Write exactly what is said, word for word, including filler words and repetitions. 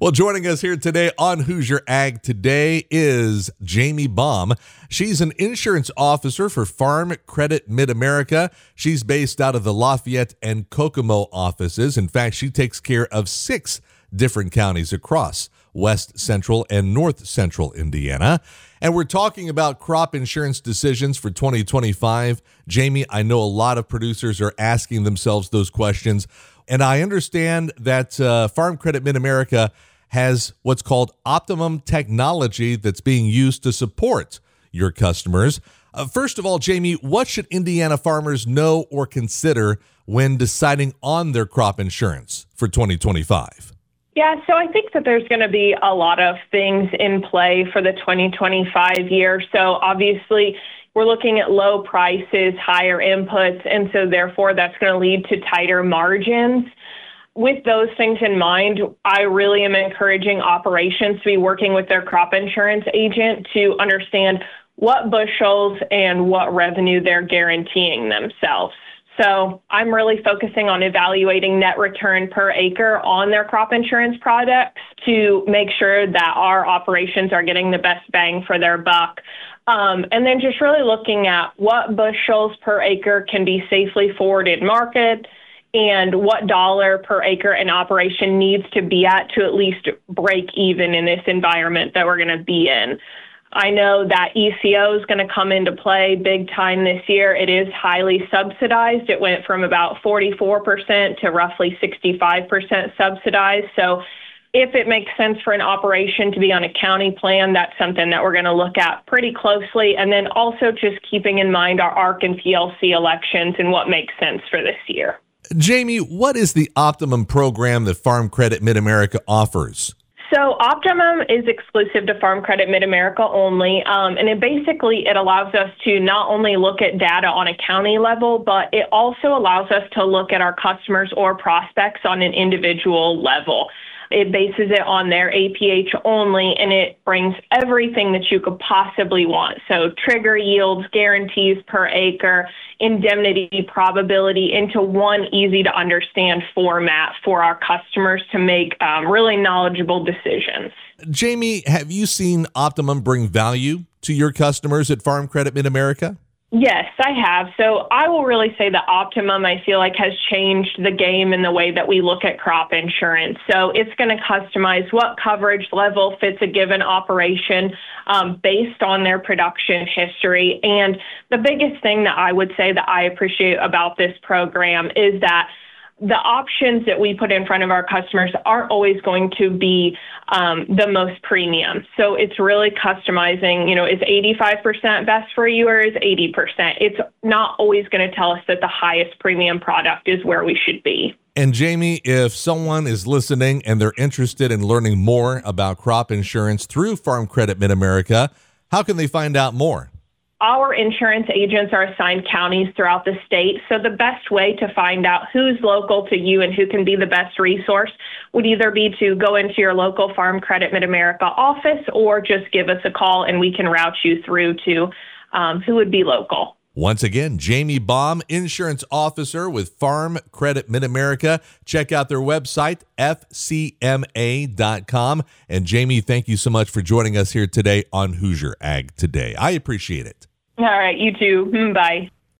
Well, joining us here today on Hoosier Ag Today is Jamie Baum. She's an insurance officer for Farm Credit Mid-America. She's based out of the Lafayette and Kokomo offices. In fact, she takes care of six different counties across West Central and North Central Indiana. And we're talking about crop insurance decisions for twenty twenty-five. Jamie, I know a lot of producers are asking themselves those questions. And I understand that uh, Farm Credit Mid-America has what's called Optimum technology that's being used to support your customers. Uh, first of all, Jamie, what should Indiana farmers know or consider when deciding on their crop insurance for twenty twenty-five? Yeah, so I think that there's going to be a lot of things in play for the twenty twenty-five year. So obviously, we're looking at low prices, higher inputs, and so therefore that's going to lead to tighter margins. With those things in mind, I really am encouraging operations to be working with their crop insurance agent to understand what bushels and what revenue they're guaranteeing themselves. So I'm really focusing on evaluating net return per acre on their crop insurance products to make sure that our operations are getting the best bang for their buck. Um, and then just really looking at what bushels per acre can be safely forwarded market and what dollar per acre an operation needs to be at to at least break even in this environment that we're going to be in. I know that E C O is going to come into play big time this year. It is highly subsidized. It went from about forty-four percent to roughly sixty-five percent subsidized. So if it makes sense for an operation to be on a county plan, that's something that we're going to look at pretty closely. And then also just keeping in mind our A R C and P L C elections and what makes sense for this year. Jamie, what is the Optimum program that Farm Credit Mid-America offers? So Optimum is exclusive to Farm Credit Mid-America only, um, and it basically it allows us to not only look at data on a county level, but it also allows us to look at our customers or prospects on an individual level. It bases it on their A P H only, and it brings everything that you could possibly want. So trigger yields, guarantees per acre, indemnity probability into one easy to understand format for our customers to make um, really knowledgeable decisions. Jamie, have you seen Optimum bring value to your customers at Farm Credit Mid-America? Yes, I have. So I will really say that Optimum, I feel like, has changed the game in the way that we look at crop insurance. So it's going to customize what coverage level fits a given operation um, based on their production history. And the biggest thing that I would say that I appreciate about this program is that the options that we put in front of our customers aren't always going to be um, the most premium. So it's really customizing, you know, is eighty-five percent best for you or is eighty percent? It's not always going to tell us that the highest premium product is where we should be. And Jamie, if someone is listening and they're interested in learning more about crop insurance through Farm Credit Mid-America, how can they find out more? Our insurance agents are assigned counties throughout the state, so the best way to find out who's local to you and who can be the best resource would either be to go into your local Farm Credit Mid-America office or just give us a call and we can route you through to um, who would be local. Once again, Jamie Baum, insurance officer with Farm Credit Mid-America. Check out their website, F C M A dot com. And Jamie, thank you so much for joining us here today on Hoosier Ag Today. I appreciate it. All right, you too. Bye.